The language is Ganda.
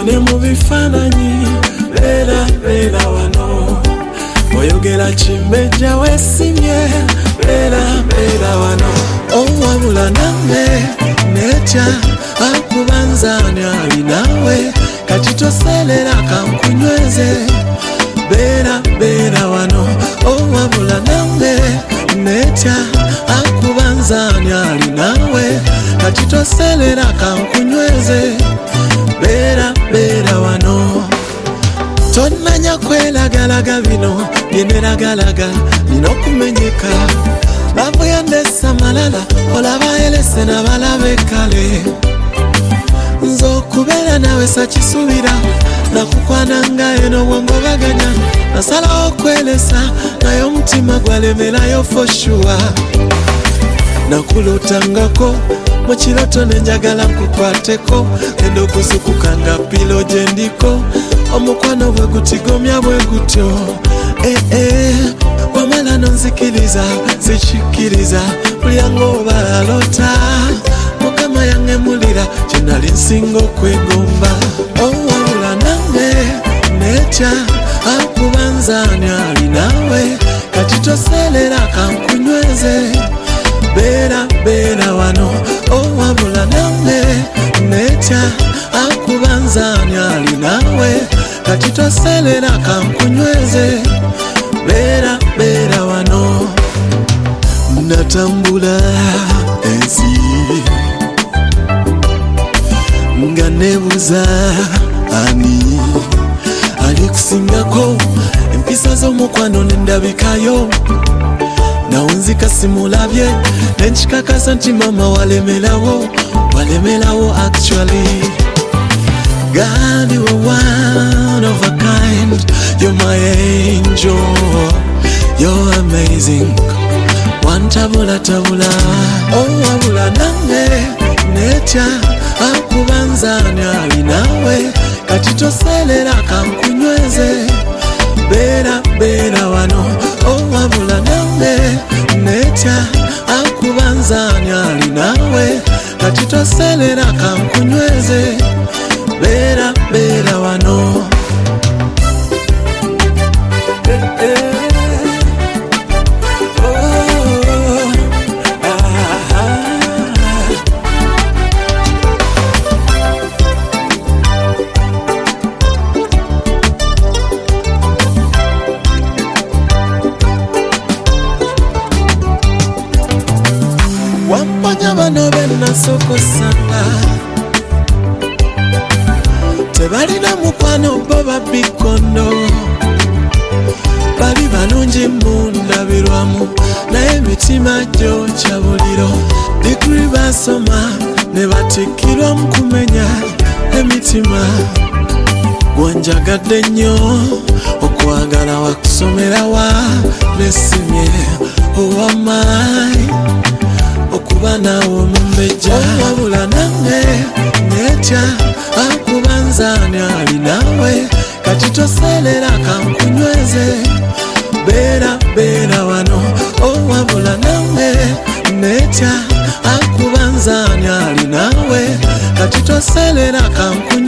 tugende mu bifaananyi beera wano oyogera kimbejja weesimye beera wano owabula nange netya akubanzaani ali naawe kati toseerera kankunyweze beera wano owabula nange netya akubanzaani ali naawe kati toseerera kankunyweze beera wano tonnanya kwelagalaga bino byeneragalaga nina okumenyeka bavu yandesa malala olaba elese nabalabe kale nze okubeera nawe sakisuubira nakukwananga eno bwongobaganya nasalawo okwelesa naye omutima gwalemerayo for sure nakulotangako mu kiroto nenjagala nkukwateko genda okuzukukanga pilo gye ndiko omukwano bwe gutigomya bwe gutyo wamala nonzikiriza zikikkiriza bulyango oba alota mukama yangemulira kye nali nsinga okwegomba owabula nange netya akubanzaani ali naawe kati toseerera kankunyweze beera wano owabula nange netya akubanzaani ali naawe kati toseerera kankunyweze beera wano natambula ensi nga nebuza ani ali kusingako empisa z'omukwano nendabikayo nawunzika simulabye nenkikakasa nti mama walemerawo actually God, you are one of a kind. You're my angel. You're amazing. One tabula. Oh, wabula nange netya akubanzaani ali naawe kati toseerera kankunyweze beera wano. Oh, wabula nange netya akubanzaani ali naawe kati toseerera kankunyweze beera wano wamponya bano bennasokosanga tebalina mukwano bo babikondo bali balungi mundabirwamu naye emitima gyokya buliro digiri basoma ne batikkirwa mu kumenya emitima gwanjagadde nnyo okwagala wakusomera wa nesimye owamaanyi okuba naawe omumbejja wabula nange netya akubanzaani ali naawe kati toseerera kankunyweze beera wano owabula nange netya akubanzaani ali naawe kati toseerera kankunyweze